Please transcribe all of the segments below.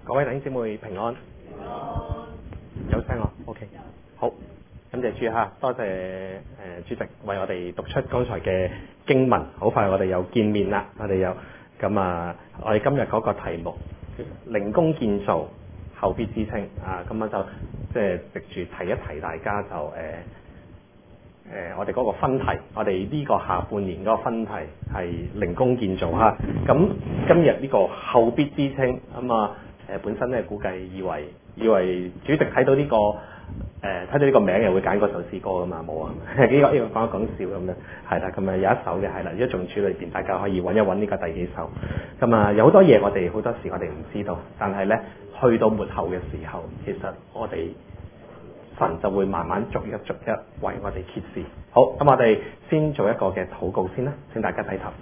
各位弟兄姊妹平安，有聲我 OK 好，感謝主哈，多謝主席為我哋讀出剛才嘅經文，好快我哋又見面啦，我哋又咁啊，我哋今日嗰個題目靈工建造後必知稱啊，咁樣就即係藉住提一提大家就我哋嗰個分題，我哋呢個下半年嗰個分題係靈工建造哈。咁今日呢個後必知稱咁啊，本身咧估計以為主席睇到呢個睇到呢個名又會揀嗰首詩歌噶嘛，冇啊？呢個講笑咁樣，係啦，咁啊有一首嘅係啦，一眾主裏邊大家可以揾一揾呢個第幾首。咁啊有好多嘢我哋好多時我哋唔知道，但係咧去到末後嘅時候，其實我哋神就會慢慢逐一為我哋揭示。好，咁我哋先做一個嘅禱告先啦，請大家低頭。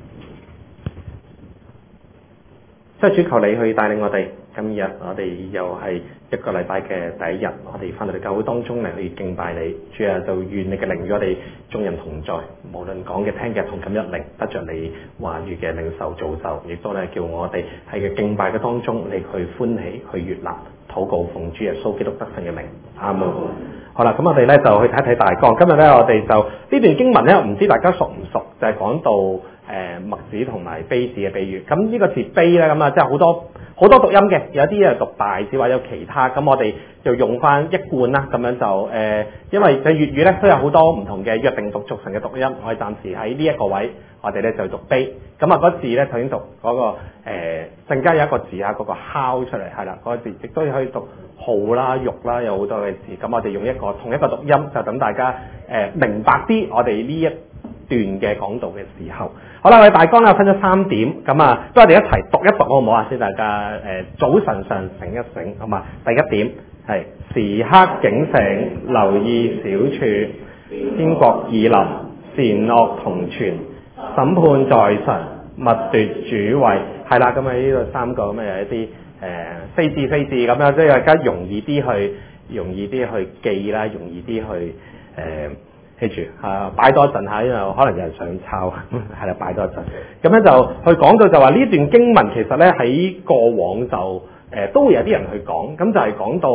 即係主求你去帶領我哋，今日我哋又係一個禮拜嘅第一日，我哋翻到嚟教會當中嚟去敬拜你。主啊，就願你嘅靈與我哋眾人同在，無論講嘅聽嘅同感一靈，得着你話語嘅領受造就，亦都咧叫我哋喺嘅敬拜嘅當中，你去歡喜去悅納。禱告奉主耶穌基督得勝嘅名，阿門。好啦，咁我哋咧就去睇一睇大綱。今日咧我哋就呢段經文咧，唔知大家熟唔熟？就係講到麥子同埋稗子嘅比喻。咁呢個字稗咧，咁啊即係好多讀音嘅，有啲係讀大字或者有其他。咁我哋就用翻一貫啦，咁樣就因為嘅粵語咧都有好多唔同嘅約定俗成嘅讀音。我哋暫時喺呢一個位，我哋咧就讀稗。咁啊嗰字咧頭先讀嗰個陣間有一個字啊，嗰個敲出嚟係啦，嗰個字亦都可以讀號啦、肉啦，有好多嘅字。咁我哋用同一個讀音，就等大家明白啲我哋呢一段嘅講道嘅時候。好啦，我哋大綱咧分咗3點，咁啊，不如我哋一齊讀一讀好唔好啊？先大家早晨上醒一醒，好嘛？第一點係時刻警醒，留意小處，天國已臨，善惡同存，審判在神，默奪主位。係啦，咁啊呢度3個咁啊有一啲四字咁樣，即係大家容易啲去記啦，容易啲去記住擺多陣下，因為可能有人想抄，係啦，擺多陣。咁樣就去講到就話呢段經文其實咧喺過往就都會有啲人去講，咁就係講到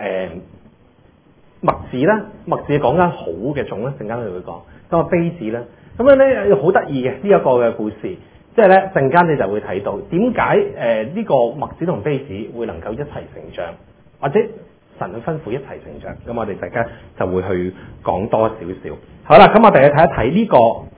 麥子啦，麥子講緊好嘅種咧，陣間佢會講。咁啊稗子咧，咁樣咧好得意嘅呢一個嘅故事，即係咧陣間你就會睇到點解呢個麥子同稗子會能夠一齊成長，或者神去吩咐一齊成長，咁我哋大家就會去講多少少。好啦，咁我哋去睇一睇呢個，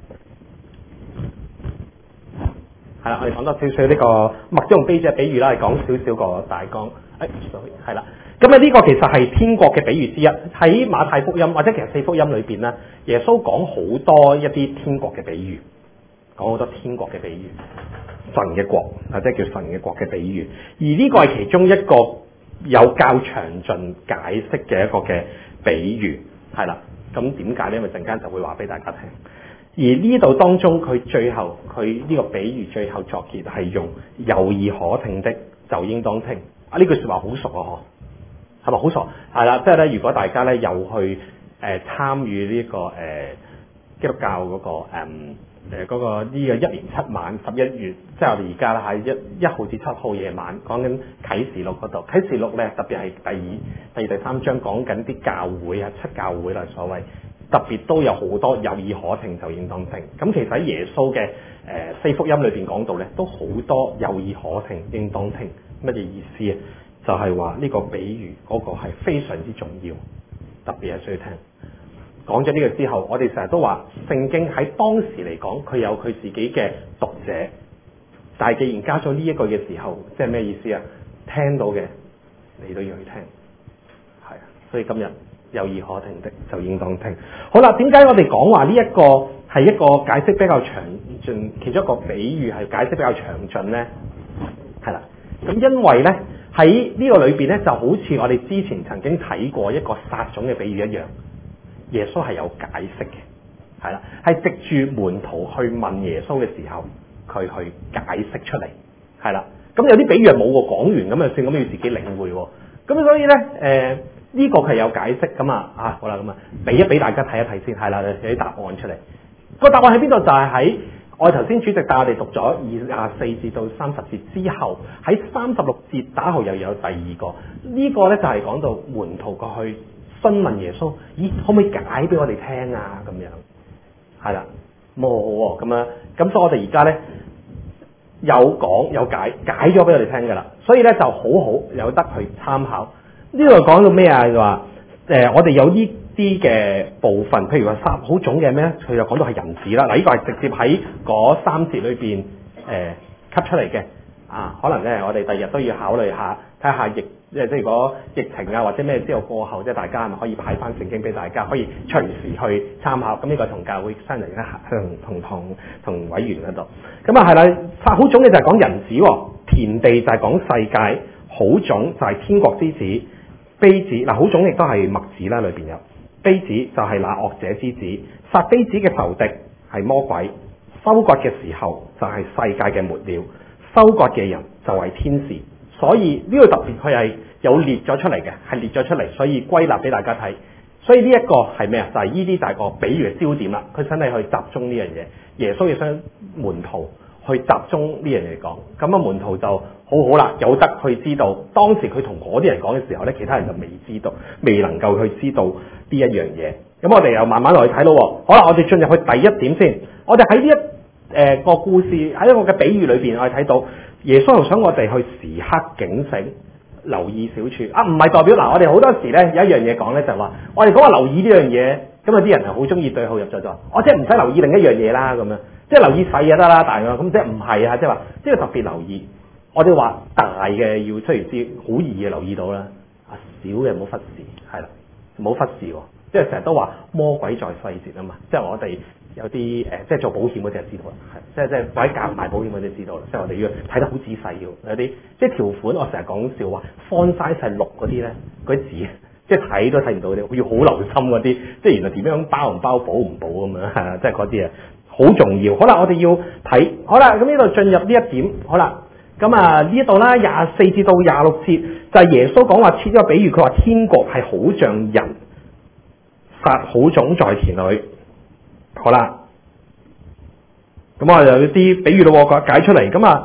係啦，我哋講多少少呢個麥子同稗子嘅比喻啦，係講少少個大綱。sorry， 係啦，咁啊呢個其實係天國嘅比喻之一，喺馬太福音或者其實4福音裏邊咧，耶穌講好多一啲天國嘅比喻，講好多天國嘅比喻，神嘅國或者叫神嘅國嘅比喻，而呢個係其中一個有較詳盡解釋嘅一個嘅比喻，係啦。咁點解呢？因為陣間就會話俾大家聽。而呢度當中佢最後佢呢個比喻最後作結係用有耳可聽的就應當聽。啊呢句説話好熟啊，嗬，係咪好熟？係啦，即係咧，如果大家咧又去參與呢個基督教嗰個嗰個呢個1年7晚11月，即係我哋而家啦喺1號至7號夜晚講緊啟示錄嗰度。啟示錄咧特別係第3章講緊啲教會啊，7教會啦所謂，特別都有好多有耳可聽就應當聽。咁其實喺耶穌嘅4福音裏邊講到咧，都好多有耳可聽應當聽。乜嘢意思啊？就係話呢個比喻嗰個係非常之重要，特別係需要聽。講咗呢個之後，我哋成日都話聖經喺當時嚟講，佢有佢自己嘅讀者，但係既然加咗呢一句嘅時候，即係咩意思啊？聽到嘅你都要去聽，係啊，所以今日有耳可聽的就應當聽。好啦，點解我哋講話呢一個係一個解釋比較詳盡，其中一個比喻係解釋比較詳盡呢？係啦，咁因為呢，喺呢個裏邊呢，就好似我哋之前曾經睇過一個撒種嘅比喻一樣。耶穌係有解釋嘅，係啦，係藉住門徒去問耶穌嘅時候，佢去解釋出嚟，係啦。咁有啲比喻係冇喎，講完咁就算，咁要自己領會喎。咁所以咧，呢個係有解釋咁啊，好啦，咁啊，俾大家睇一睇先，係啦，有啲答案出嚟。個答案喺邊度？就係喺我哋頭先主席帶我哋讀咗24至到30節之後，喺36節打後又有第二個，呢個呢就係講到門徒過去詢問耶穌，咦，可唔可以解俾我哋聽啊？咁樣係啦，冇喎咁樣，咁所以我哋而家呢，有講有解咗俾我哋聽㗎啦，所以呢，就好好有得去參考。呢度講到咩啊？就話我哋有呢啲嘅部分，譬如話好種嘅咩，佢就講到係人子啦。嗱，呢個係直接喺嗰3節裏邊吸出嚟嘅。可能咧我哋第日都要考慮下，睇下即係如果疫情啊或者咩之後過後，即係大家係咪可以派翻聖經俾大家，可以隨時去參考。咁呢個同教會商量一下，同委員嗰度。咁係啦，好種嘅就係講人子，田地就係講世界，好種就係天國之子，稗子嗱，好種亦都係麥子啦，裏邊有。稗子就係那惡者之子，撒稗子嘅仇敵係魔鬼，收割嘅時候就係世界嘅末了，收割嘅人就係天使。所以呢個特別佢係有列咗出嚟嘅，係列咗出嚟，所以歸納俾大家睇。所以呢一個係咩啊？就係呢啲就係個比喻嘅焦點啦。佢想你去集中呢樣嘢，耶穌要想門徒去集中呢樣嘢講，咁門徒就好啦，有得去知道。當時佢同嗰啲人講嘅時候呢，其他人就未知道，未能夠去知道呢一樣嘢。咁我哋又慢慢落去睇咯。好啦，我哋進入去第一點先。我哋喺呢一個故事喺一個嘅比喻裏邊，我哋睇到耶穌又想我哋去時刻警醒，留意小處。唔係代表嗱，我哋好多時呢，有一樣嘢講呢，就係話我哋講話留意呢樣嘢，咁有啲人係好中意對號入座，就話我即係唔使留意另一樣嘢啦咁樣。即係留意細就得啦，大嘅咁即係唔係啊？即係話，即係特別留意。我哋話大嘅要出嚟知，好易嘅留意到啦。小嘅唔好忽視，係啦，唔好忽視喎。即係成日都話魔鬼在細節啊嘛。即係我哋有啲即係做保險嗰啲就知道啦。係，即係或者搞賣保險嗰啲就知道啦。即係我哋要睇得好仔細，要有啲即係條款。我成日講笑話，font size 係6嗰啲咧，嗰啲字即係睇都睇唔到啲，要好留心嗰啲。即係原來點樣包唔包保唔保咁樣，係啊，即係嗰啲啊。好重要，好啦，我哋要睇，好啦，咁呢度進入呢一點，好啦，咁呢度啦，24至到26節就係耶穌講話設咗個比喻，佢話天國係好像人撒好種在田裏，好啦，咁我就有啲比喻咯，解出嚟，咁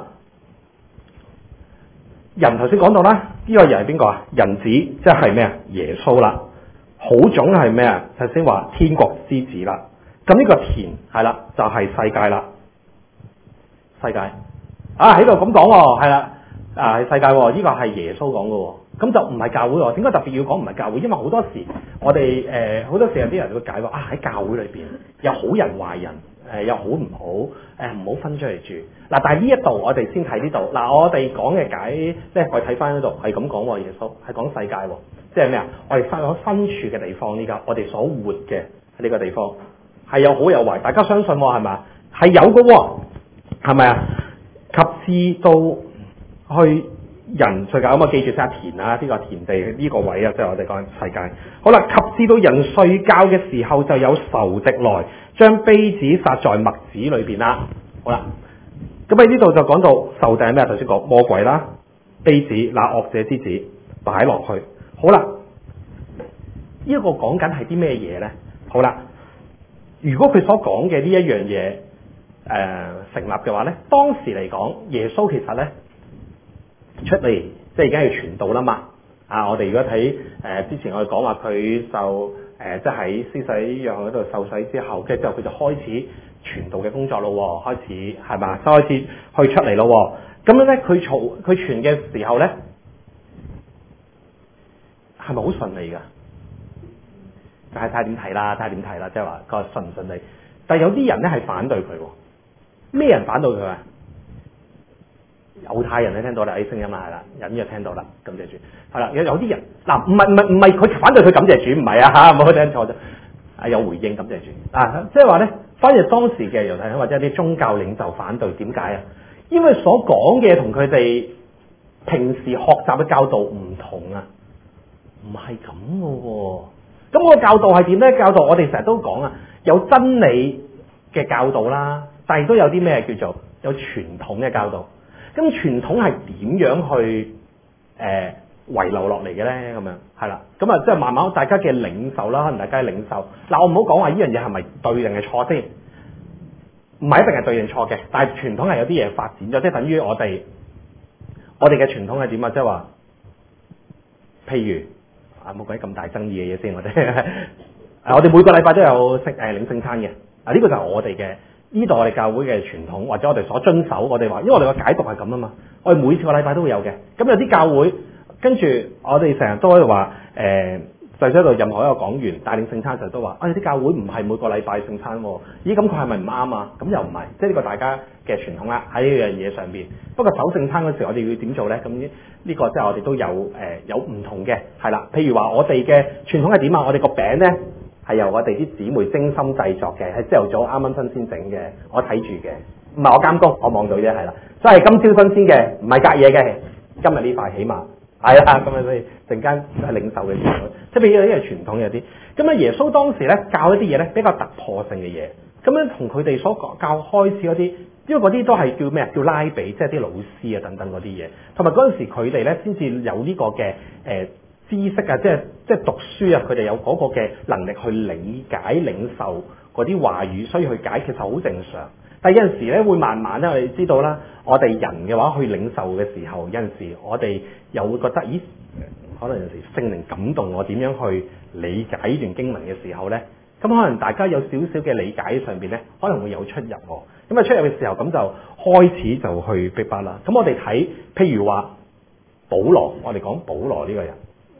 人頭先講到啦，呢個人係邊個啊？人子即係咩啊？耶穌啦，好種係咩啊？頭先話天國之子啦。咁呢個田係啦，就係世界啦，世界喺度咁講喎，係啦，係世界喎，呢個係耶穌講嘅喎，咁就唔係教會喎。點解特別要講唔係教會？因為好多時我哋好多時有啲人會解話喺教會裏邊有好人壞人，有好唔好唔好分出嚟住嗱。但係呢一度我哋先睇呢度嗱，我哋講嘅解即係我睇翻呢度係咁講喎，耶穌係講世界喎，即係咩啊？我哋身處嘅地方呢家我哋所活嘅呢個地方。係有好有壞，大家相信係咪？係有嘅，係咪啊？及至到去人睡覺咁啊，記住睇下田啊，呢個田地呢個位啊，即係我哋講世界。好啦，及至到人睡覺嘅時候，就有仇敵來將稗子撒在麥子裏邊啦。好啦，咁喺呢度就講到仇敵係咩？頭先講魔鬼啦，稗子那惡者之子擺落去。好啦，呢個講緊係啲咩嘢咧？好啦。如果佢所講嘅呢一樣嘢成立嘅話咧，當時嚟講，耶穌其實咧出嚟即係已經係傳道啦嘛。我哋如果睇之前我哋講話佢就即係喺施洗約翰嗰度受洗之後，跟住之後佢就開始傳道嘅工作咯，開始係嘛，就開始去出嚟咯。咁樣咧，佢傳嘅時候咧，係咪好順利㗎？睇下點睇啦，即係話個順唔順利。但係有啲人咧係反對佢，咩人反對佢啊？猶太人咧聽到啦，啲聲音啦，係啦，隱約聽到啦，感謝主。係啦，有啲人嗱，唔係佢反對佢感謝主，唔係啊嚇，唔好聽錯啫。有回應感謝主即係話咧，反而當時嘅猶太人或者啲宗教領袖反對，點解啊？因為所講嘅同佢哋平時學習嘅教導唔同啊，唔係咁嘅喎。咁個教導係點咧？教導我哋成日都講啊，有真理嘅教導啦，但係都有啲咩叫做有傳統嘅教導。咁傳統係點樣去遺留落嚟嘅咧？咁樣係啦，咁即係慢慢大家嘅領受啦，可能大家嘅領受嗱，我唔好講話呢樣嘢係咪對定係錯先。 唔係一定係對定錯嘅，但係傳統係有啲嘢發展咗，即係等於我哋嘅傳統係點啊？即係話，譬如冇鬼咁大爭議嘅嘢先，我哋每個禮拜都有領聖餐嘅，呢個就係我哋嘅呢度我哋教會嘅傳統，或者我哋所遵守，我哋話，因為我哋個解讀係咁啊嘛，我哋每次個禮拜都會有嘅，咁有啲教會跟住我哋成日都喺度話就喺度任何一個講員帶領聖餐時都話，啲教會唔係每個禮拜聖餐喎，咦咁佢係咪唔啱啊？咁又唔係，即係呢個大家嘅傳統啦，喺呢樣嘢上邊。不過守聖餐嗰時我哋要點做咧？咁呢個即係我哋都有唔同嘅，係啦。譬如話我哋嘅傳統係點啊？我哋個餅咧係由我哋啲姊妹精心製作嘅，喺朝頭早啱啱新鮮整嘅，我睇住嘅，唔係我監工，我望到啫，係啦，所以係今朝新鮮嘅，唔係隔夜嘅，今日呢塊起碼。係啦，咁所以陣間係領受嘅時候，即係譬如呢個傳統有啲，咁耶穌當時咧教一啲嘢咧比較突破性嘅嘢，咁樣同佢哋所教開始嗰啲，因為嗰啲都係叫咩啊？叫拉比，即係啲老師啊等等嗰啲嘢，同埋嗰陣時佢哋咧先至有呢個嘅知識啊，即係讀書啊，佢哋有嗰個嘅能力去理解領受嗰啲話語，所以去解其實好正常。但係有陣時咧會慢慢咧，我哋知道啦，我哋人嘅話去領受嘅時候，有陣時我哋又會覺得，咦？可能有陣時聖靈感動我點樣去理解呢段經文嘅時候咧，咁可能大家有少少嘅理解上邊咧，可能會有出入喎。咁啊出入嘅時候，咁就開始就去逼迫啦。咁我哋睇，譬如話保羅，我哋講保羅呢個人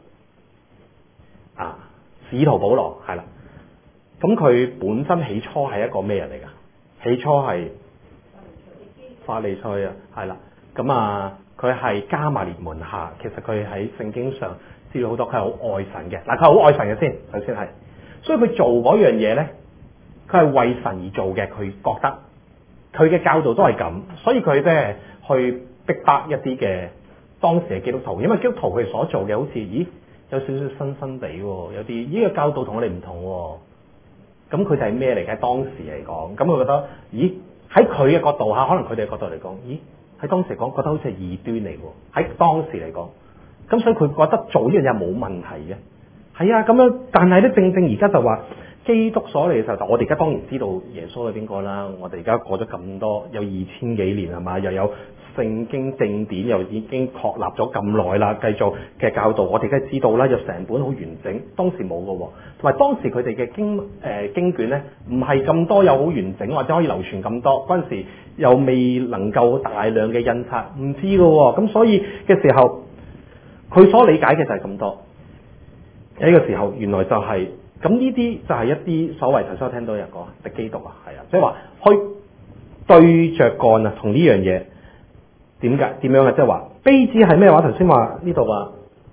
啊，使徒保羅係啦。咁佢本身起初係一個咩人嚟㗎？起初係法利賽啊，係啦，咁佢係加馬列門下，其實佢喺聖經上知道好多，佢係好愛神嘅。嗱，佢係好愛神嘅先，首先係，所以佢做嗰樣嘢咧，佢係為神而做嘅，佢覺得佢嘅教導都係咁，所以佢即係去逼迫一啲嘅當時嘅基督徒，因為基督徒佢所做嘅好似，咦，有少少新新地喎，有啲呢個教導同我哋唔同喎。咁佢就係咩嚟嘅？當時嚟講，咁佢覺得，咦？喺佢嘅角度下，可能佢哋嘅角度嚟講，咦？喺當時嚟講，覺得好似係異端嚟喎。喺當時嚟講，咁所以佢覺得做呢樣嘢冇問題嘅。係啊，咁樣，但係咧，正正而家就話基督所嚟嘅時候，我哋而家當然知道耶穌係邊個啦。我哋而家過咗咁多，有2000幾年係嘛，又有聖經正典，又已經確立咗咁耐啦，繼續嘅教導，我哋梗係知道啦，有成本好完整。當時冇嘅喎，同埋當時佢哋嘅經卷咧，唔係咁多，又好完整或者可以流傳咁多。嗰陣時又未能夠大量嘅印刷，唔知嘅喎。咁所以嘅時候，佢所理解嘅就係咁多。喺呢個時候，原來就係咁，呢啲就係一啲所謂頭先我聽到人講敵基督啊，係啊，即係話去對着幹啊，同呢樣嘢。點樣啊？即係話稗子係咩話？頭先話呢度話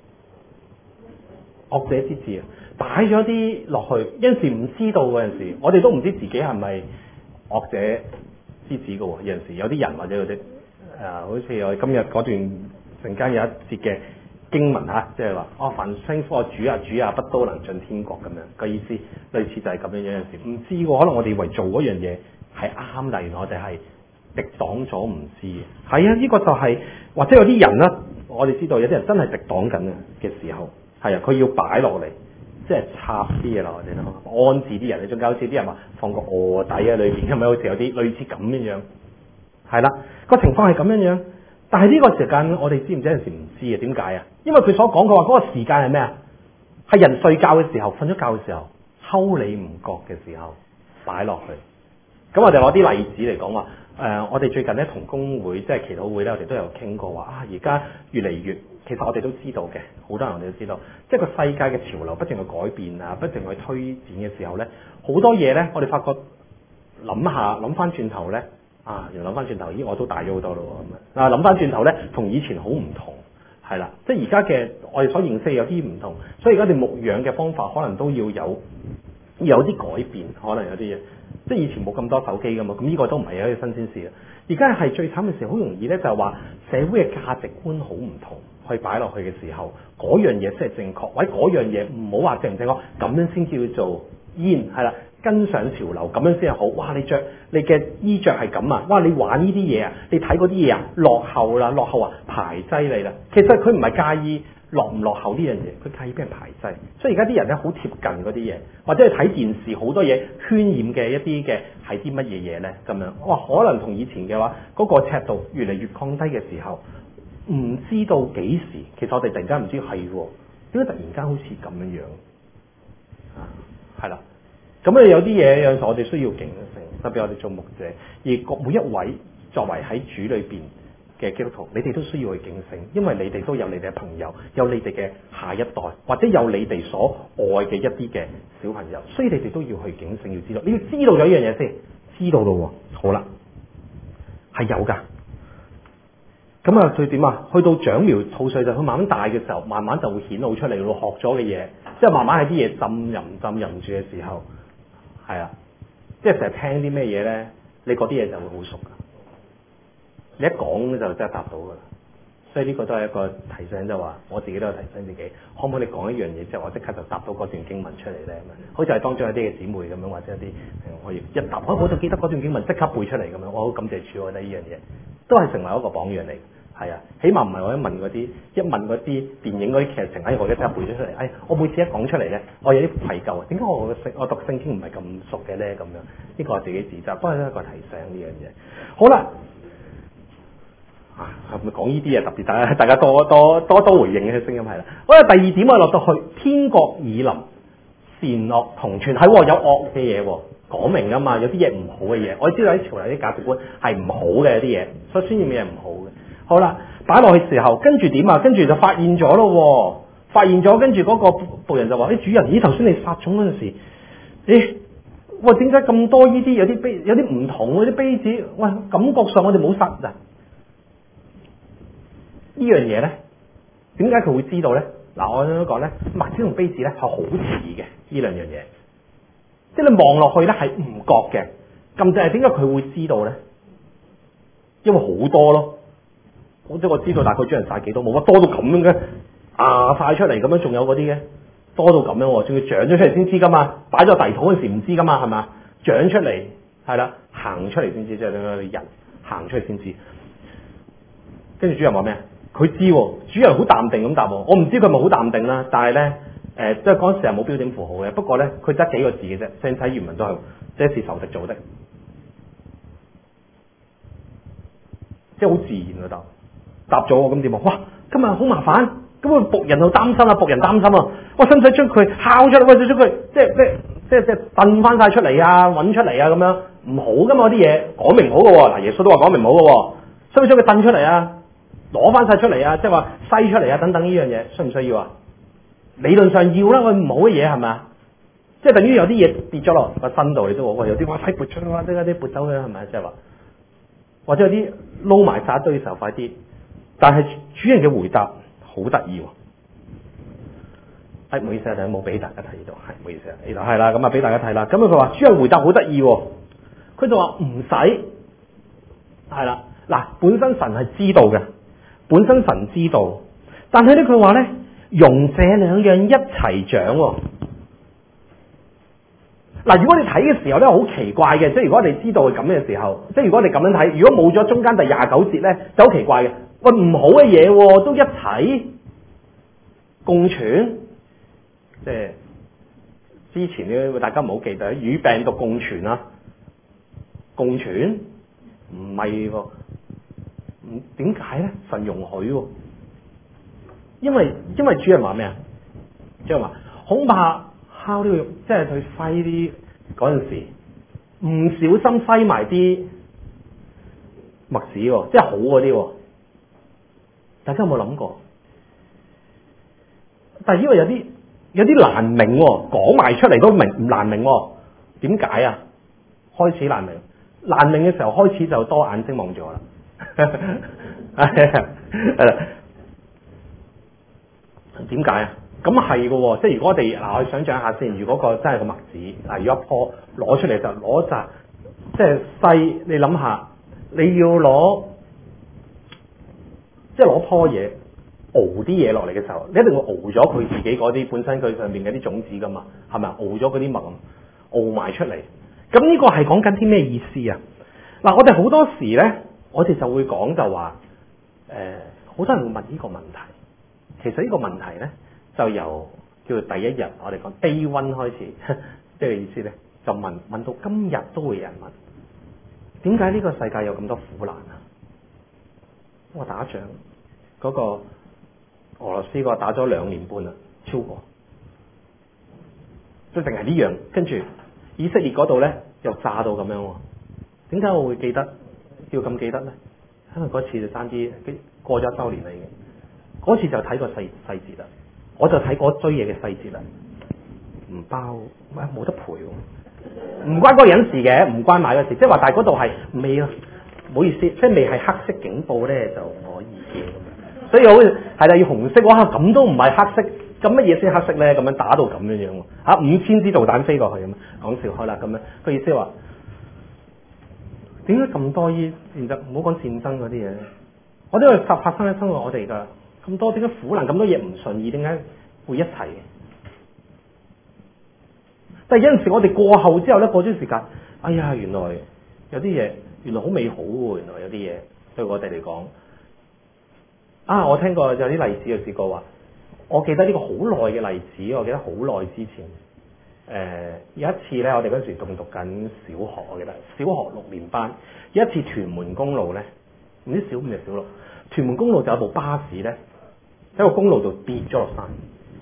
惡者之子啊，擺咗啲落去，有陣時唔知道嗰陣時，我哋都唔知自己係咪惡者之子嘅喎。有陣時有啲人或者嗰啲好似我哋今日嗰段陣間有一節嘅經文嚇，即係話凡稱呼我主啊主啊，不都能進天國咁樣嘅意思，類似就係咁樣。有陣時唔知喎，可能我哋以為做嗰樣嘢係啱，但原來我哋係敵擋咗唔知，係啊！呢個就係或者有啲人啦，我哋知道有啲人真係敵擋緊嘅時候，係啊，佢要擺落嚟，即係插啲嘢落嚟咯，安置啲人。你仲有好似啲人話放個臥底喺裏邊，係咪好似有啲類似咁樣樣？係啦，個情況係咁樣樣。但係呢個時間我哋知唔知有陣時唔知啊？點解啊？因為佢所講佢話嗰個時間係咩啊？係人睡覺嘅時候，瞓咗覺嘅時候，偷你唔覺嘅時候擺落去。咁我哋攞啲例子嚟講話。我哋最近咧同工會即係祈禱會咧，我哋都有傾過話而家越嚟越，其實我哋都知道嘅，好多人我哋都知道，即係個世界嘅潮流不斷去改變啊，不斷去推展嘅時候咧，好多嘢咧，我哋發覺諗翻轉頭咧，原來諗翻轉頭，咦，我都大咗好多咯咁啊！諗翻轉頭咧，同以前好唔同，係啦，即係而家嘅我哋所認識有啲唔同，所以而家我哋牧養嘅方法可能都要有啲改變，可能有啲嘢。即係以前冇咁多手機噶嘛，咁呢個都唔係一個新鮮事啊！而家係最慘嘅時候，好容易咧就係話社會嘅價值觀好唔同，去擺落去嘅時候，嗰樣嘢先係正確，或者嗰樣嘢唔好話正唔正確，咁樣先叫做係啦，跟上潮流咁樣先係好。哇！你嘅衣着係咁啊！哇！你玩呢啲嘢啊，你睇嗰啲嘢啊，落後啊，排擠你啦。其實佢唔係介意落唔落後呢樣嘢，佢介意俾人排擠。所以而家啲人咧好貼近嗰啲嘢，或者係睇電視好多嘢渲染嘅一啲嘅係啲乜嘢嘢咧咁樣。哇，可能同以前嘅話嗰個尺度越嚟越降低嘅時候，唔知道幾時，其實我哋突然間唔知係喎，點解突然間好似咁樣樣啊？係啦，咁有啲嘢有陣時我哋需要警醒，特別我哋做牧者，而每一位作為喺主裏邊嘅基督徒，你哋都需要去警醒，因為你哋都有你哋嘅朋友，有你哋嘅下一代，或者有你哋所愛嘅一啲嘅小朋友，所以你哋都要去警醒，要知道，你要知道咗一樣嘢先，知道咯，好啦，係有噶。咁啊，佢點啊？去到長苗吐穗就佢慢慢大嘅時候，慢慢就會顯露出嚟咯。學咗嘅嘢，即係慢慢喺啲嘢浸淫住嘅時候，係啊，即係成日聽啲咩嘢咧，你嗰啲嘢就會好熟噶。你一講就真係答到噶啦。所以呢個都係一個提醒，就話我自己都有提醒自己，可唔可以你講一樣嘢之後，我即刻就答到嗰段經文出嚟咧？好似係當中有啲嘅姊妹咁樣，或者有啲我一答，我就記得嗰段經文即刻背出嚟咁樣。我好感謝主，我覺得呢樣嘢都係成為一個榜樣嚟。係啊，起碼唔係我一問嗰啲電影嗰啲劇情，我一即刻背咗出嚟。我每次一講出嚟咧，我有啲愧疚啊！點解我讀聖經唔係咁熟嘅咧？咁樣呢個我自己自責，不過都係一個提醒呢樣嘢。好啦，係咪講呢啲嘢特別大家多回應嘅聲音係啦。好啦，第二點我落到去天國已臨，善惡同存，係有惡嘅嘢喎。講明㗎嘛，有啲嘢唔好嘅嘢，我知道喺潮流啲價值觀係唔好嘅，有啲嘢所以宣揚嘅嘢唔好嘅。好啦，擺落去時候，跟住點啊？跟住就發現咗咯，發現咗，跟住嗰個僕人就話：主人，頭先你撒種嗰陣時，喂，點解咁多呢啲有啲唔同嗰啲杯子？喂，感覺上我哋冇撒嗱，呢樣嘢咧，點解佢會知道咧？嗱，我想講咧，麥子同杯子咧係好似嘅呢兩樣嘢，即係你望落去咧係唔覺嘅，咁就係點解佢會知道咧？因為好多咯。即係我知道大概主人晒幾多，冇乜多到咁樣嘅，晒出嚟咁樣，仲有嗰啲嘅多到咁樣，仲要長咗出嚟先知噶嘛，擺咗泥土嗰時唔知噶嘛，係嘛？長出嚟係啦，行出嚟先知，即係人行出嚟先知。跟住主人話咩？佢知，主人好淡定咁答我，我唔知佢咪好淡定啦，但係咧即係嗰陣時係冇標點符號嘅，不過咧佢得幾個字嘅啫，正體原文都係這是仇敵做的，即係好自然嗰度。答咗我咁點啊？哇！今日好麻煩，咁個僕人就擔心啊，僕人擔心啊！我使唔使將佢敲出嚟？喂，將佢即係掟翻晒出嚟啊，揾出嚟啊咁樣唔好噶嘛？啲嘢講明唔好嘅喎，嗱耶穌都話講明唔好嘅喎，需唔需要佢掟出嚟啊？攞翻晒出嚟啊？即係話篩出嚟啊？等等呢樣嘢需唔需要啊？理論上要啦，佢唔好嘅嘢係咪？即係等於有啲嘢跌咗落個身度，你都話喂有啲快撥出啦，即係啲撥走佢係咪？即係話或者有啲撈埋晒一堆嘅時候快啲。但係主人嘅回答好得意喎，唔好意思啊，冇俾大家睇到，係唔好意思啊，呢度係啦，咁啊俾大家睇啦。咁佢話主人回答好得意喎，佢就話唔使，係啦，嗱，本身神係知道嘅，本身神知道，但係咧佢話咧，容這兩樣一齊長喎。嗱，如果你睇嘅時候咧，好奇怪嘅，即係如果你知道係咁嘅時候，即係如果你咁樣睇，如果冇咗中間第29節咧，就好奇怪嘅。喂，唔好嘅嘢都一齊共存，即係之前咧，大家唔好記得與病毒共存啊，共存唔係喎，點解咧？神容許喎，因為主人話咩啊？主人話恐怕烤呢個肉，即係佢揮啲嗰陣時，唔小心揮埋啲麥子喎，即係好嗰啲喎。大家有冇諗過？但係因為有啲難明喎，講埋出嚟都唔難明喎。點解啊？開始難明嘅時候，開始就多眼睛望住我啦。係啦，點解啊？咁係嘅喎，即係如果我哋我想象下先，如果個真係個麥子如果一棵攞出嚟就攞紮，即係細，你諗下，你要攞。即係攞棵嘢熬啲嘢落嚟嘅時候，你一定會熬咗佢自己嗰啲本身佢上面嘅啲種子噶嘛，係咪？熬咗嗰啲麥熬埋出嚟。咁呢個係講緊啲咩意思啊？嗱，我哋好多時咧，我哋就會講就話，好多人會問呢個問題， 其實呢個問題咧，就由叫做第一日我哋講 Day One 開始，即係意思咧，就問到今日都會有人問，點解呢個世界有咁多苦難啊？我打仗嗰個俄羅斯個打咗2年半啦，超過，即係淨係呢樣，跟住以色列嗰度咧又炸到咁樣喎，點解我會記得要咁記得咧？因為嗰次就爭啲過咗1週年啦已經，嗰次就睇個細節啦，我就睇嗰堆嘢嘅細節啦，唔包冇得賠喎，唔關嗰個人事嘅，唔關買嘅事，即係話但係嗰度係未啊，唔好意思，即係未係黑色警報咧就可以嘅咁樣，所以好係啦要紅色，哇咁都唔係黑色，咁乜嘢先黑色咧？咁樣打到咁樣樣喎，嚇5000支導彈飛過去咁樣，講笑開啦咁樣，個意思係話。點解咁多戰爭？唔好講戰爭嗰啲嘢，我都係發生喺生活我哋噶咁多，點解苦難咁多嘢唔順意？點解會一齊？但係有陣時我哋過後之後咧，過咗時間，哎呀，原來有啲嘢原來好美好喎！原來有啲嘢對我哋嚟講，啊，我聽過有啲例子，有試過話，我記得呢個好耐嘅例子，我記得好耐之前。有一次咧，我哋嗰時仲讀緊小學，我記得小學6年班，有一次屯門公路咧，唔知小5定小6，屯門公路就有部巴士咧喺個公路度跌咗落山。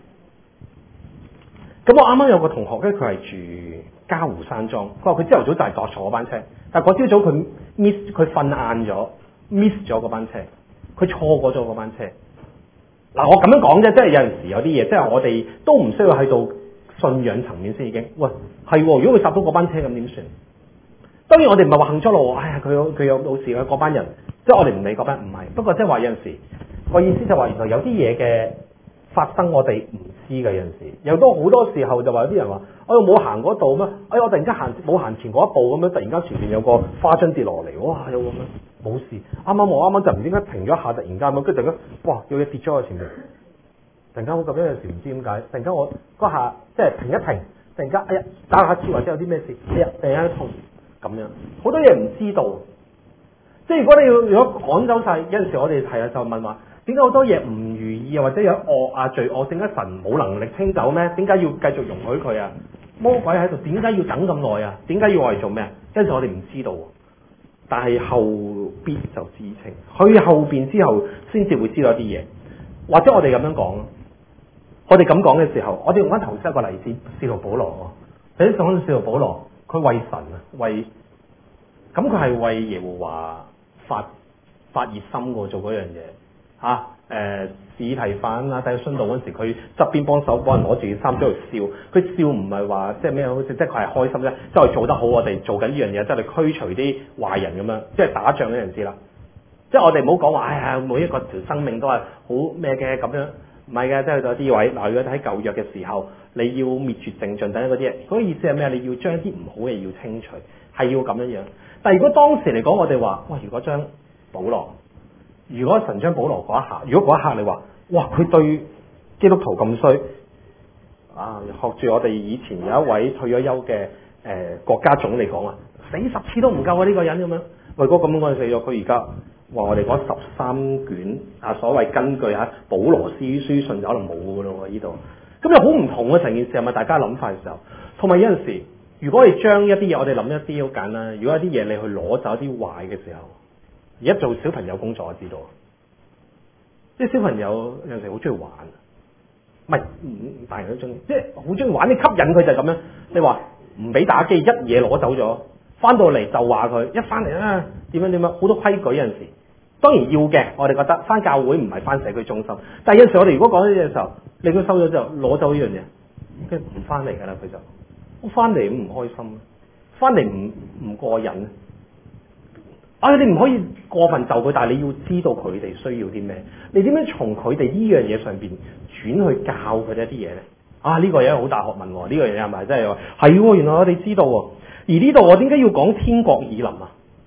咁我啱啱有個同學咧，佢係住嘉湖山莊，佢話佢朝頭早就係坐嗰班車，但係嗰朝早佢瞓晏咗 miss 咗嗰班車，佢錯過咗嗰班車。嗱，我咁樣講啫，即係有陣時有啲嘢，即係我哋都唔需要喺度。信仰層面先已經，喂係，如果佢搭到嗰班車咁點算？當然我哋唔係話幸災樂禍，哎呀佢有冇事啊？嗰班人，即係我哋唔理嗰班，唔係。不過即係話有陣時，個意思就話原來有啲嘢嘅發生我哋唔知嘅，有陣時，又都好多時候就話有啲人話，我又冇行嗰度咩？哎我突然間冇行前嗰一步咁樣，突然間前面有個花樽跌落嚟，哇有咁樣冇事，啱啱我就唔知點解停咗一下，突然間咁，跟住突然間哇有嘢跌咗喺前面。突然間好咁樣，有時唔知點解，突然間我嗰下即係停一停，突然間哎呀打下字或者有啲咩事，哎呀突然間痛咁樣，好多嘢唔知道。即係如果你如果趕走晒，有陣時我哋係啊就問話，點解好多嘢唔如意啊，或者有惡啊罪惡，點解神冇能力清走咩？點解要繼續容許佢啊？魔鬼喺度，點解要等咁耐啊？點解要我嚟做咩？有陣時我哋唔知道，但係後必就知情，去後邊之後先至會知道一啲嘢，或者我哋咁樣講。我哋咁講嘅時候，我哋用翻頭先一個例子，使徒保羅喎。你講使徒保羅，佢為神啊，咁佢係為耶和華發熱心喎，做嗰樣嘢嚇。史提反啊，帶殉道嗰陣時，佢側邊幫人攞住件衫出嚟笑。佢笑唔係話即係咩好似，即係佢係開心啫。即係做得好，我哋做緊呢樣嘢，即係你驅除啲壞人咁樣，即係打仗嗰陣時啦。即係我哋唔好講話，哎呀，每一個條生命都係好咩嘅咁樣。唔係嘅，即係有啲位嗱，如果喺舊約嘅時候，你要滅絕淨盡等嗰啲嘢，嗰個意思係咩？你要將啲唔好嘅要清除，係要咁樣樣。但係如果當時嚟講，我哋話，哇！如果將保羅，如果神將保羅嗰一下，如果嗰一刻你話，哇！佢對基督徒咁衰啊！學住我哋以前有一位退咗休嘅國家總理講啊，死10次都唔夠啊！呢個人咁樣，喂，如果咁樣我哋死咗，佢而家。話我哋嗰13卷啊，所謂根據保羅書信就可能冇噶咯喎，呢度咁又好唔同嘅成件事係咪？大家諗法嘅時候，同埋有陣時，如果你將一啲嘢，我哋諗一啲好簡單。如果有啲嘢你去攞走一啲壞嘅時候，而家做小朋友工作我知道，啲小朋友有陣時好中意玩，唔係大人都中意，即係好中意玩。你吸引佢就係咁樣，你話唔俾打機，一嘢攞走咗，翻到嚟就話佢一翻嚟啊點樣，好多規矩有陣時。當然要嘅，我哋覺得翻教會唔係翻社區中心，但係有時我哋如果講呢啲嘅時候，你佢收咗之後攞走呢樣嘢，跟住唔翻嚟㗎啦，佢就我翻嚟咁唔開心，翻嚟唔過癮啊！你唔可以過分就佢，但係你要知道佢哋需要啲咩，你點樣從佢哋呢樣嘢上邊轉去教佢哋一啲嘢咧？啊，呢個嘢好大學問喎，呢個嘢係咪真係係喎？原來我哋知道喎，而呢度我點解要講天國已臨啊？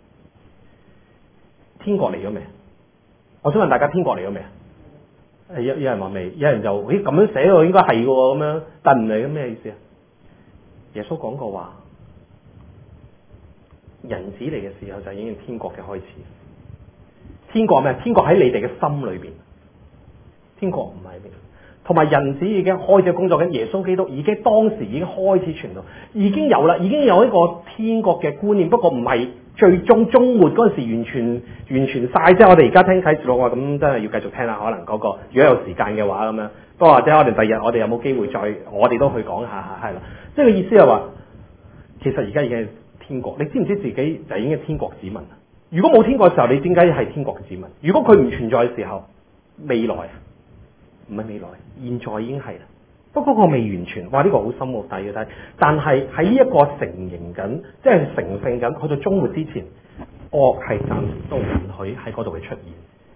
天國嚟咗未？我想問大家天國嚟咗未？有人話未，有人就咁樣寫喎，應該係嘅喎咁樣，但唔係咁咩意思啊？耶穌講過話，人子嚟嘅時候就已經係天國嘅開始。天國咩？天國喺你哋嘅心裏邊。 天國唔係咩，同埋人子已經開始工作緊，耶穌基督已經當時已經開始傳道，已經有啦，已經有一個天國嘅觀念，不過唔係最終終末嗰陣時完全晒，即係我哋而家聽啟示錄啊，咁真係要繼續聽下，可能嗰個如果有時間嘅話咁樣，不過或者我哋第日我哋有冇機會再我哋都去講下係啦，即係個意思係話，其實而家已經係天國，你知唔知自己就已經係天國子民？如果冇天國嘅時候，你點解係天國嘅子民？如果佢唔存在嘅時候，未來唔係未來，現在已經係啦。不過個未完全，哇！呢個好深奧底嘅睇，但係喺呢一個成形緊，即係成聖緊，去到終末之前，惡係暫時都唔允許喺嗰度嘅出現。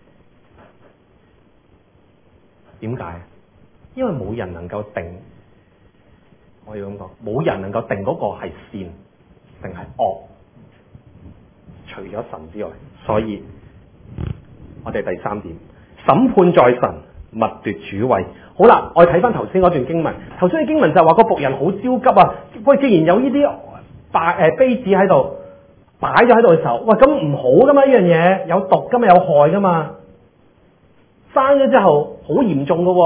點解？因為冇人能夠定，我要咁講，冇人能夠定嗰個係善定係惡，除咗神之外。所以我哋第三點，審判在神，勿奪主位。好啦，我哋睇翻頭先嗰段經文，頭先嘅經文就話個僕人好焦急啊！喂，既然有呢啲杯子喺度擺咗喺度嘅時候，喂，咁唔好噶嘛？呢樣嘢有毒噶嘛，有害噶嘛？生咗之後好嚴重噶，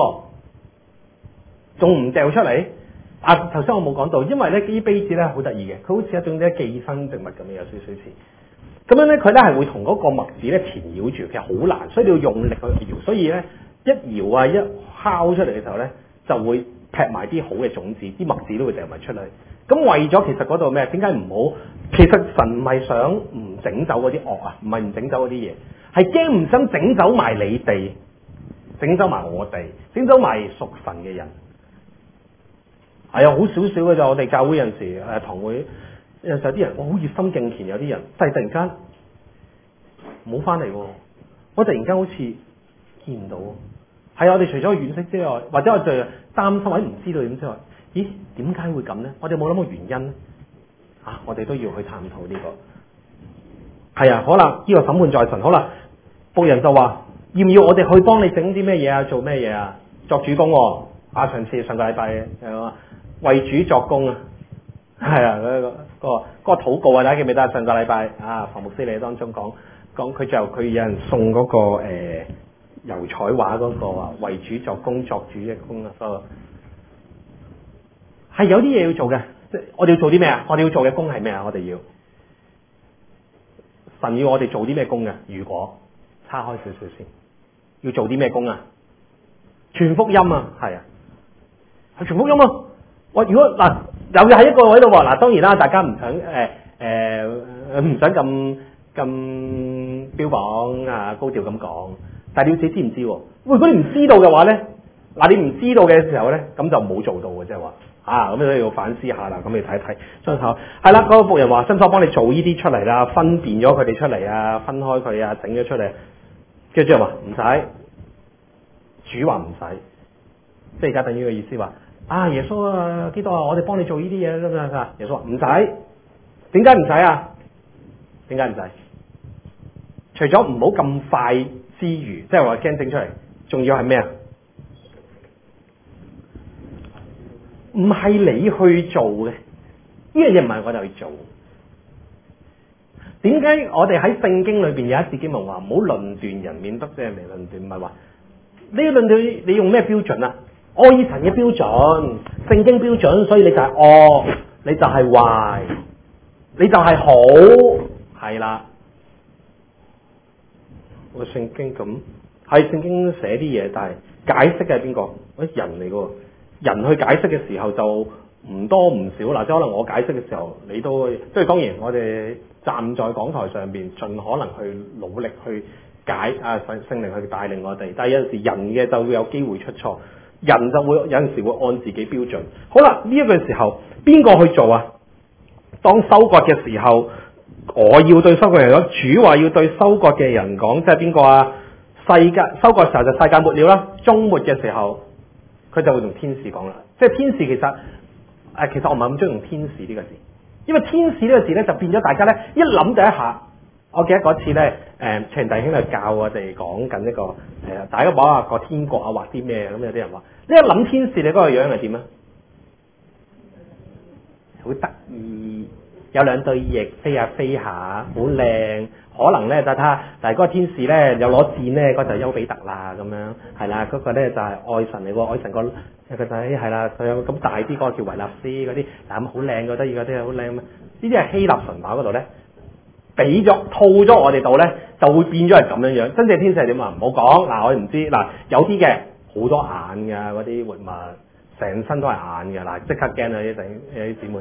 仲唔掉出嚟？啊，頭先我冇講到，因為咧呢啲杯子咧好得意嘅，佢好似一種咧寄生植物咁樣，有少少似。咁樣咧，佢咧係會同嗰個麥子咧纏繞住，其實好難，所以你要用力去搖。所以咧一搖啊，一敲出嚟嘅時候咧，就會劈埋啲好嘅種子，啲麥子都會掉埋出嚟。咁為咗其實嗰度咩？點解唔好？其實神唔係想唔整走嗰啲惡啊，唔係唔整走嗰啲嘢，係驚唔想整走埋你哋，整走埋我哋，整走埋屬神嘅人。係啊，好少少嘅咋。我哋教會有陣時堂會。有時候啲人我好熱心敬虔，有啲人，但係突然間冇翻嚟，我突然間好似見唔到。係我哋除咗惋惜之外，或者我最擔心或者唔知道點之外，咦？點解會咁咧？我哋冇諗過原因咧。啊，我哋都要去探討呢個。係啊，好啦，呢個審判在神。好啦，僕人就話要唔要我哋去幫你整啲咩嘢啊？做咩嘢啊？作主工喎。啊，上個禮拜係嘛，為主作工啊。係啊，嗰個禱告啊，大家記唔記得？上個禮拜啊，馮牧師你當中講佢最後佢有人送嗰個油彩畫嗰個啊，為主作工，作主嘅工啊，係有啲嘢要做嘅。即係我哋要做啲咩啊？我哋要做嘅工係咩啊？我哋要神要我哋做啲咩工嘅？如果叉開少少先，要做啲咩工啊？傳福音啊，係啊，係傳福音啊。我如果嗱。又喺一個位度喎，嗱當然啦，大家唔想唔想咁標榜啊高調咁講，但係你要自己知唔知喎？如果你唔知道嘅話咧，嗱你唔知道嘅時候咧，咁就冇做到嘅，即係話啊咁你要反思下啦，咁你睇一睇張頭係啦，嗰個僕人話：伸手幫你做呢啲出嚟啦，分辨咗佢哋出嚟啊，分開佢啊，整咗出嚟，跟住之後話唔使，主話唔使，即係而家等於個意思話。啊！耶穌啊，基督啊，我哋幫你做呢啲嘢咁樣。耶穌話唔使，點解唔使啊？點解唔使？除咗唔好咁快之餘，即係話驚整出嚟，仲要係咩啊？唔係你去做嘅，呢樣嘢唔係我哋去做。點解我哋喺聖經裏邊有一節經文話唔好論斷人，免得即係未論斷，唔係話呢論斷你用咩標準啊？我以神嘅標準，聖經標準，所以你就係惡，你就係壞，你就係好，係啦。個聖經咁喺聖經寫啲嘢，但係解釋嘅係邊個？人嚟嘅，人去解釋嘅時候就唔多唔少啦。即係可能我解釋嘅時候，你都即係當然，我哋站在講台上邊，盡可能去努力去解啊，聖靈去帶領我哋。但係有陣時人嘅就會有機會出錯。人就會有陣時會按自己標準。好啦，呢一個時候邊個去做啊？當收割嘅時候，我要對收割人講，主話要對收割嘅人講，即係邊個啊？世界收割時候就世界末了啦，終末嘅時候，佢就會同天使講啦。即係天使其實我唔係咁中意用天使呢個字，因為天使呢個字咧就變咗大家咧一諗就一下。我記得嗰次咧，陳弟兄就教我哋講緊一個大家講下個天國啊，畫啲咩咁，有啲人話，你一諗天使你嗰個樣係點啊？好得意，有兩對翼飛下飛下，好靚， 可能咧就睇下，但係嗰個天使咧有攞箭咧，嗰就係丘比特啦咁樣，係啦，嗰個咧就係愛神嚟喎，愛神個仔係啦，佢有咁大啲嗰個叫維納斯嗰啲，嗱咁好靚嘅得意嗰啲好靚咁，呢啲係希臘神話嗰度咧，俾咗套咗我哋度咧，就會變咗係咁樣樣。真正天使係點啊？唔好講嗱，我唔知嗱，有啲嘅好多眼㗎，嗰啲活物成身都係眼㗎，嗱即刻驚啊！啲啲姊妹，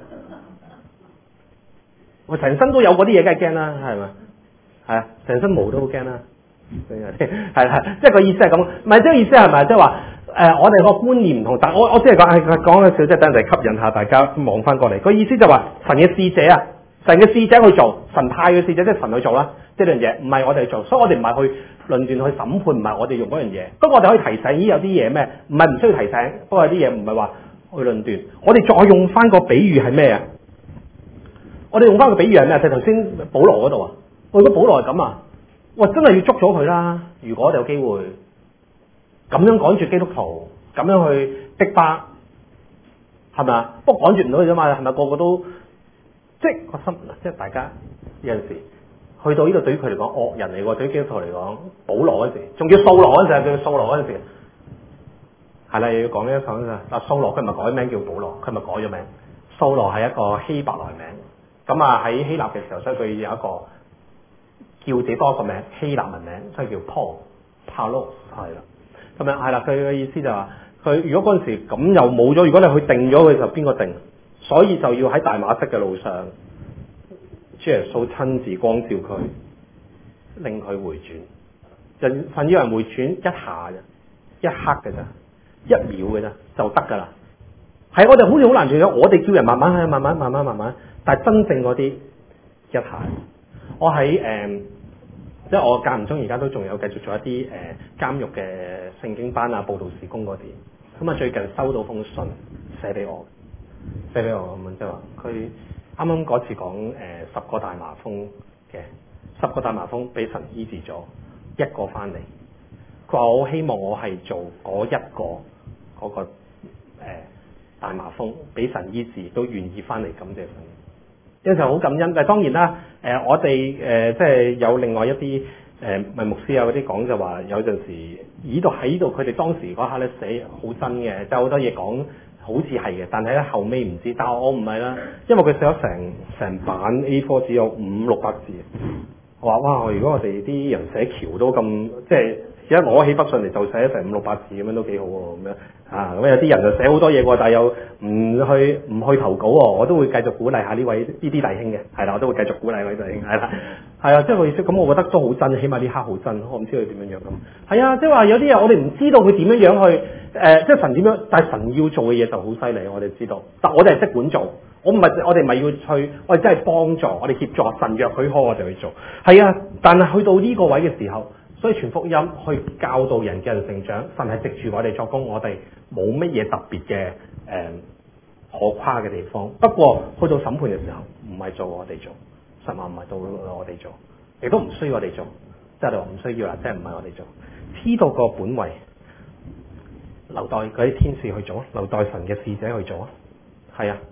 我成身都有嗰啲嘢，梗係驚啦，係咪？係啊，成身毛都好驚啦，係啦，即係個意思係咁，唔係即係意思係咪？即係話我哋個觀念唔同，但我只係講嘅少，即係等人哋吸引下大家望翻過嚟。個意思就話神嘅使者啊，神嘅使者去做，神派嘅使者即係神去做啦，即係呢樣嘢唔係我哋去做，所以我哋唔係去論斷去審判，唔係我哋用嗰樣嘢。不過我哋可以提醒，咦有啲嘢咩？唔係唔需要提醒，不過有啲嘢唔係話去論斷。我哋再用翻個比喻係咩啊？我哋用翻個比喻係咩？就係頭先保羅嗰度啊。如果保羅係咁啊，哇真係要捉咗佢啦！如果我哋有機會咁樣趕住基督徒，咁樣去逼巴，係咪啊？不過趕住唔到佢啫嘛，係咪個個都即係個心？即係大家有陣時去到呢度，對於佢嚟講惡人嚟喎，對於基督徒嚟講，保羅嗰時仲叫掃羅嗰陣，叫掃羅嗰陣時，係啦，又要講呢一講啦。嗱，掃羅佢唔係改名叫保羅，佢咪改咗名。掃羅係一個希伯來名，咁啊喺希臘嘅時候，所以佢有一個。叫自己多一個名希臘文名，所以叫 Paul，Paulos 係啦，咁樣係啦。佢嘅意思就話，佢如果嗰陣時咁又冇咗，如果你去定咗佢，就邊個定？所以就要喺大馬色嘅路上，主耶穌親自光照佢，令佢回轉。神要人回轉一下啫，一刻嘅咋，一秒嘅咋就得㗎啦。係我哋好似好難做咗，我哋叫人慢慢去，慢慢，但係真正嗰啲一下。我喺即係我間唔中而家都仲有繼續做一啲監獄嘅聖經班啊、佈道事工嗰啲。咁啊最近收到封信寫俾我咁樣，即係話佢啱啱嗰次講10個大麻風嘅10個大麻風俾神醫治咗一個翻嚟。佢話我好希望我係做嗰一個嗰個大麻風俾神醫治，都願意翻嚟感謝神。有時候好感恩，但係當然啦。我哋即係有另外一啲咪牧師啊嗰啲講就話，有陣時呢度喺呢度，佢哋當時嗰刻咧寫好真嘅，即係好多嘢講好似係嘅，但係咧後尾唔知。但係我唔係啦，因為佢寫咗成版 A4 只有500-600字。我話哇，如果我哋啲人寫橋都咁，即係而家攞起筆上嚟就寫成500-600字咁樣都幾好喎咁樣。咁有啲人就寫好多嘢喎，但係又唔去投稿喎，我都會繼續鼓勵下呢啲弟兄嘅，係啦，我都會繼續鼓勵呢位弟兄，係啦，係啊，即係個意思，咁我覺得都好真，起碼呢刻好真，我唔知佢點樣樣咁，係啊，即係話有啲嘢我哋唔知道佢點樣樣去，即係神點樣，但係神要做嘅嘢就好犀利，我哋知道，但我哋係識管做，我哋唔係要去，我哋真係幫助，我哋協助神若許可我哋去做，係啊，但係去到呢個位嘅時候。所以傳福音去教導人嘅人成長，神係藉住我哋作工，我哋冇乜嘢特別嘅可誇嘅地方。不過去到審判嘅時候，唔係做我哋做，神話唔係到我哋做，亦都唔需要我哋做，即係你話唔需要啦，即係唔係我哋做。知道個本位，留待嗰啲天使去做，留待神嘅使者去做啊，係啊，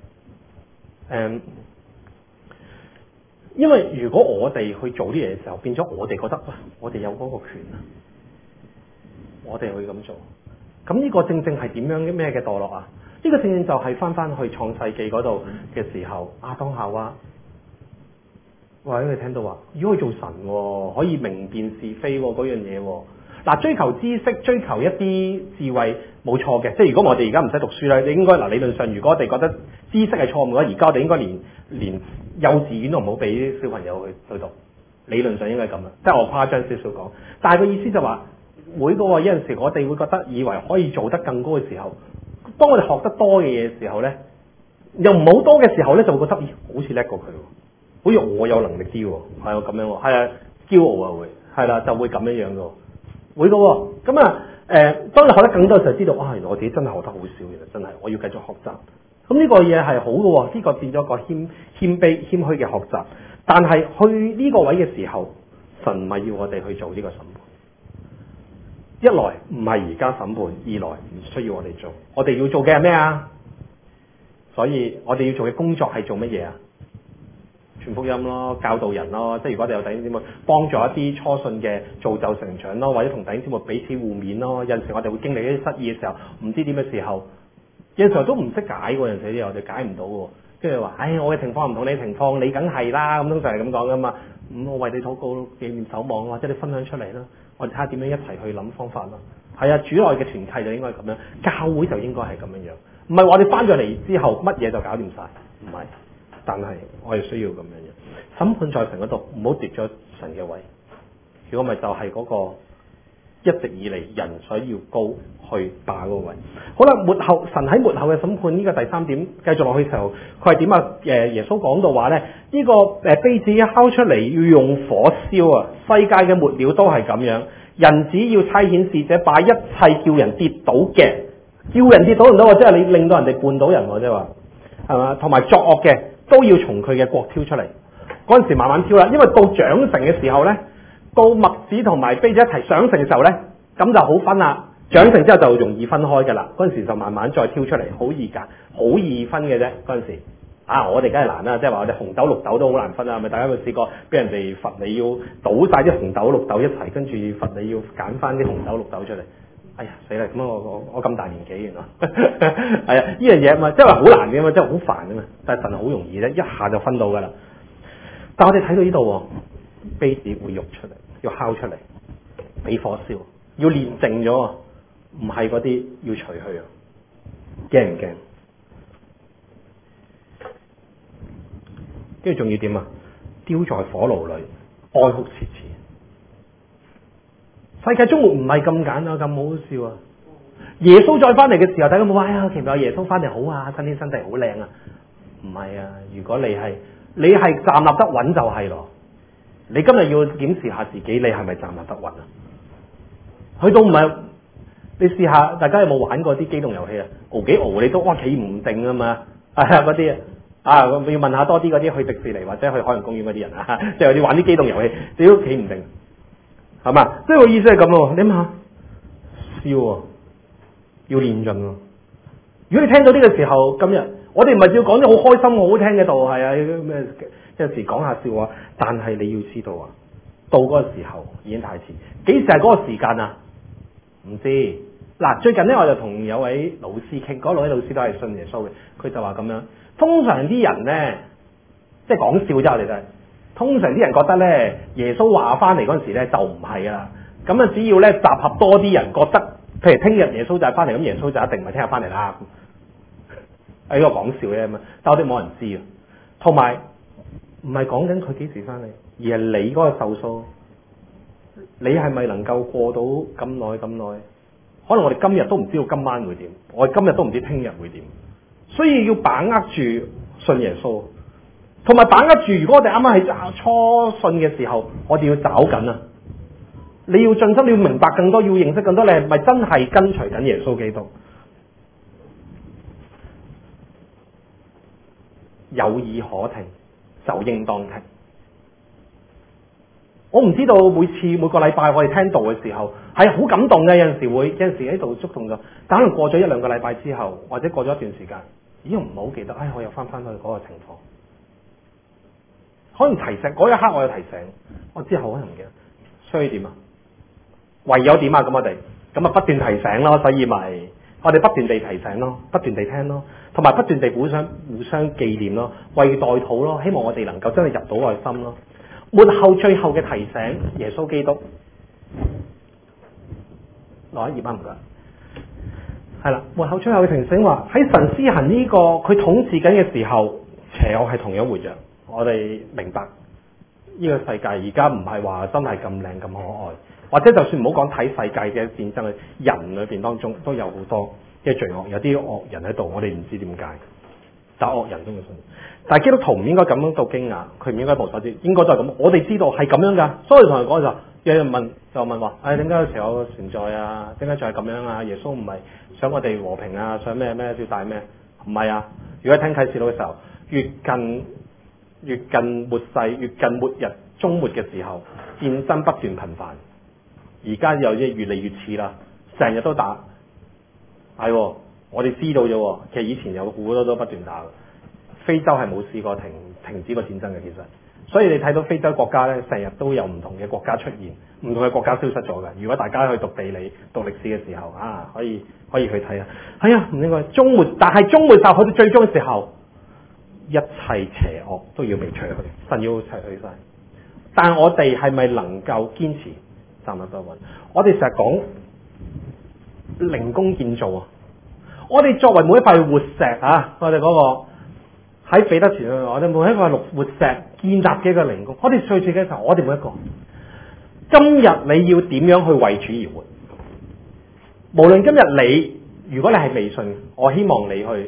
因為如果我哋去做啲嘢嘅時候，變咗我哋覺得，喂，我哋有嗰個權啊，我哋去咁做，咁呢個正正係點樣咩嘅墮落啊？呢個正正就係翻去創世記嗰度嘅時候，亞當夏娃，哇！你聽到話，如果去做神喎，可以明辨是非喎，嗰樣嘢喎。嗱，追求知識、追求一啲智慧冇錯嘅，即係如果我哋而家唔使讀書咧，你應該嗱理論上，如果我哋覺得知識係錯誤嘅話，而家我哋應該連幼稚園都唔好俾小朋友去讀，理論上應該咁啦，即係我誇張少少講。但係個意思就話，每個有陣時我哋會覺得以為可以做得更高嘅時候，當我哋學得多嘅嘢嘅時候咧，又唔好多嘅時候咧，就會覺得咦，好似叻過佢喎，好似我有能力啲喎，係啊咁樣喎，係啊驕傲啊會，係啦就會咁樣樣嘅。會嘅喎，咁當你學得更多嘅時候，知道原來我自己真係學得好少，其實真係我要繼續學習。咁呢個嘢係好嘅喎，呢個變咗個謙卑謙虛嘅學習。但係去呢個位嘅時候，神唔係要我哋去做呢個審判。一來唔係而家審判，二來唔需要我哋做。我哋要做嘅係咩啊？所以我哋要做嘅工作係做乜嘢啊？ 傳福音咯，教導人咯，即係如果我哋有弟兄姊妹幫助一啲初信嘅造就成長咯，或者同弟兄姊妹彼此互勉咯。有陣時我哋會經歷一啲失意嘅時候，唔知點嘅時候，有陣時候都唔識解喎，有陣時啲我哋解唔到喎。跟住話，我嘅情況唔同你情況，你梗係啦，咁通常係咁講噶嘛。我為你禱告、紀念守望，或者你分享出嚟啦，我哋睇下點樣一齊去諗方法啦。係啊，主內嘅團契就應該係咁樣，教會就應該係咁樣樣，唔係話我哋翻咗嚟之後乜嘢就搞掂晒，唔係。但係我哋需要咁樣樣，審判在神嗰度，唔好奪咗神嘅位。如果咪就係嗰個一直以嚟人想要高去霸嗰個位。好啦，末後神喺末後嘅審判呢個第三點繼續落去嘅時候，佢係點啊？耶穌講到話咧，呢個稗子一敲出嚟要用火燒啊！世界嘅末了都係咁樣，人只要差遣使者把一切叫人跌倒嘅，叫人跌倒唔到，即係你令到人哋絆倒人，即係話係嘛？同埋作惡嘅。都要從佢嘅國挑出嚟，嗰陣時慢慢挑啦，因為到長成嘅時候呢，到麥子同埋稗子一齊長成嘅時候呢，咁就好分啦。長成之後就容易分開噶啦，嗰陣時就慢慢再挑出嚟，好易揀，好易分嘅啫。嗰陣時我哋梗係難啦，即係話我哋紅豆綠豆都好難分啊，係咪？大家有冇試過俾人哋罰你要倒晒啲紅豆綠豆一齊，跟住罰你要揀翻啲紅豆綠豆出嚟？哎呀死啦！咁我咁大年紀原來係啊，呢樣嘢嘛，即係話好難嘅嘛，即係好煩嘅嘛。但係神好容易咧，一下就分到噶啦。但係我哋睇到呢度，稗子會肉出嚟，要烤出嚟，俾火燒，要煉淨咗，唔係嗰啲要除去啊！驚唔驚？跟住仲要點啊？丟在火爐裏，哀哭切齒。世界終末唔係咁簡單，咁好笑啊！耶穌再翻嚟嘅時候，大家冇話期待耶穌翻嚟好啊，新天新地好靚啊！唔係啊，如果你係站立得穩就係咯。你今日要檢視下自己，你係咪站立得穩啊？去到唔係，你試下，大家有冇玩過啲機動遊戲啊？熬幾熬你都企唔定啊嘛！嗰啲要問下多啲嗰啲去迪士尼或者去海洋公園嗰啲人啊，即係有啲玩啲機動遊戲，你都企唔定。係嘛？即係個意思係咁咯。你諗下，燒要練盡咯。如果你聽到呢個時候，今日我哋唔係要講啲好開心、好好聽嘅道，係啊咩？有時講下笑話，但係你要知道啊，到嗰個時候已經太遲。幾時係嗰個時間啊？唔知。嗱，最近咧我就同有位老師傾，嗰位老師都係信耶穌嘅，佢就話咁樣。通常啲人咧，即係講笑啫，我哋都係。通常啲人覺得咧，耶穌話翻嚟嗰陣時咧就唔係啦。咁啊，只要咧集合多啲人覺得，譬如聽日耶穌就係翻嚟，咁耶穌就一定唔係聽日翻嚟啦。呢個講笑啫嘛，但我哋冇人知啊。同埋唔係講緊佢幾時翻嚟，而係你嗰個壽數，你係咪能夠過到咁耐？可能我哋今日都唔知道今晚會點，我哋今日都唔知聽日會點，所以要把握住信耶穌。同埋把握住，如果我哋啱啱喺初信嘅時候，我哋要找緊啊！你要盡心，你要明白更多，要認識更多，你係咪真係跟隨緊耶穌基督？有耳可聽，就應當聽。我唔知道每個禮拜我哋聽道嘅時候係好感動嘅，有陣時喺度觸動咗，但可能過咗一兩個禮拜之後，或者過咗一段時間，已經唔係好記得，我又翻去嗰個情況。可能提醒嗰一刻我有提醒，我之後可能唔記得，所以點啊？唯有點啊？咁我哋咁不斷提醒咯，所以咪我哋不斷地提醒咯，不斷地聽咯，同埋不斷地互相紀念咯，為代禱咯，希望我哋能夠真係入到愛心咯。末後最後嘅提醒，耶穌基督攞一頁啊，唔該，係啦，末後最後嘅提醒話喺神施行呢個佢統治緊嘅時候，邪惡係同樣活躍。我哋明白呢個世界而家唔係話真係咁靚咁可愛，或者就算唔好講睇世界嘅戰爭，人裏邊當中都有好多嘅罪惡，有啲惡人喺度，我哋唔知點解，但惡人都會信。但係基督徒唔應該咁樣到驚訝，佢唔應該無所知，應該都係咁。我哋知道係咁樣噶，所以同人講就有人問話，點解有邪惡存在啊？點解就係咁樣啊？耶穌唔係想我哋和平啊？想咩要帶咩？唔係啊！如果聽啟示錄嘅時候，越近末世，越近末日終末嘅時候，戰爭不斷頻繁。而家又越嚟越似啦，成日都打。係，我哋知道啫。其實以前有好多都不斷打。 非洲係冇試過停止過戰爭嘅，其實。所以你睇到非洲國家咧，成日都有唔同嘅國家出現，唔同嘅國家消失咗嘅。如果大家去讀地理、讀歷史嘅時候啊，可以去睇啊。係啊，唔應該終末，但係終末就去到最終嘅時候，一切邪惡都要被除去，神要除去晒。但係我哋係咪能夠堅持站立不穩？我哋成日講靈工建造啊！我哋作為每一塊活石啊，我哋嗰個喺彼得前，我哋每一個活石建立嘅一個靈工。我哋碎住嘅時候，我哋每一個今日你要點樣去為主而活？無論今日你，如果你係未信，我希望你去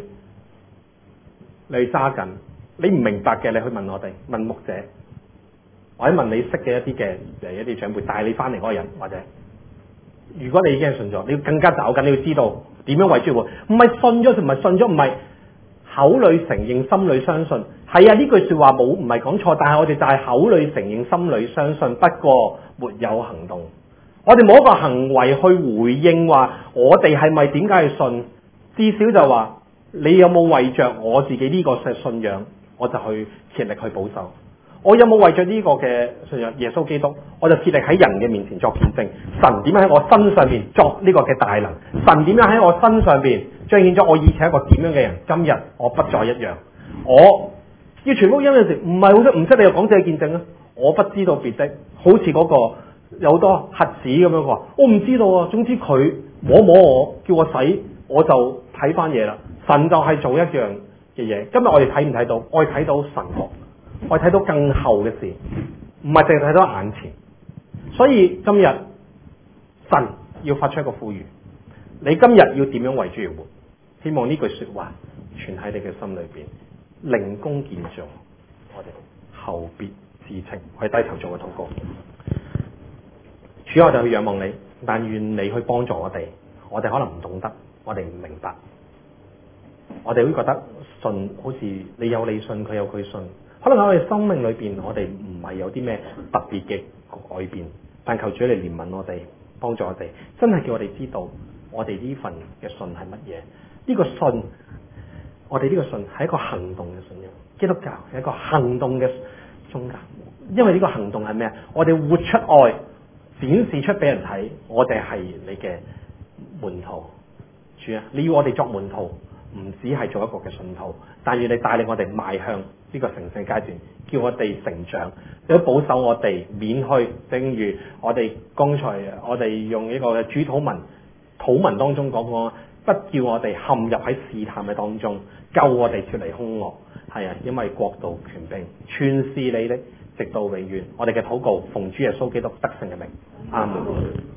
揸緊。你唔明白嘅，你去問我哋，問牧者，或者問你識嘅一啲長輩帶你翻嚟嗰個人，或者如果你已經係信咗，你要更加找緊，你要知道點樣為主而活。唔係信咗就唔係信咗，唔係口裏承認，心裏相信。係啊，呢句說話唔係講錯，但係我哋就係口裏承認，心裏相信，不過沒有行動。我哋冇一個行為去回應話，我哋係咪點解去信？至少就話你有冇為着我自己呢個信仰，我就去竭力去保守。我有冇為着呢個嘅信仰耶穌基督，我就竭力喺人嘅面前作見證。神點樣喺我身上邊作呢個嘅大能？神點樣喺我身上邊彰顯咗我以前一個點樣嘅人？今日我不再一樣。我要傳福音嘅時，唔係好識唔識你又講自己見證啊！我不知道別的，好似嗰個有好多瞎子咁樣講，我唔知道啊。總之佢摸我，叫我洗，我就睇翻嘢啦。神就係做一樣嘅嘢。今日我哋睇唔睇到？我哋睇到神國。我睇到更後嘅事，唔係淨係睇到眼前。所以今日神要發出一個呼籲，你今日要點樣為主而活？希望呢句說話存喺你嘅心裏邊，靈工建造。我哋後別知情，我哋低頭做個禱告。主，我哋去仰望你，但願你去幫助我哋。我哋可能唔懂得，我哋唔明白，我哋會覺得信好似你有你信，佢有佢信。可能喺我哋生命裏邊，我哋唔係有啲咩特別嘅改變，但求主你憐憫我哋，幫助我哋，真係叫我哋知道我哋呢份嘅信係乜嘢。呢個信，我哋呢個信係一個行動嘅信仰。基督教係一個行動嘅宗教，因為呢個行動係咩啊？我哋活出愛，展示出俾人睇，我哋係你嘅門徒。主啊，你要我哋作門徒，唔只係做一個嘅信徒，但願你帶領我哋邁向呢個成聖階段，叫我哋成長，要保守我哋免去，正如我哋剛才我哋用呢個嘅主禱文當中講過，不叫我哋陷入喺試探嘅當中，救我哋脫離兇惡。係啊，因為國度權柄全是你的，直到永遠。我哋嘅禱告奉主耶穌基督得勝嘅名，阿門。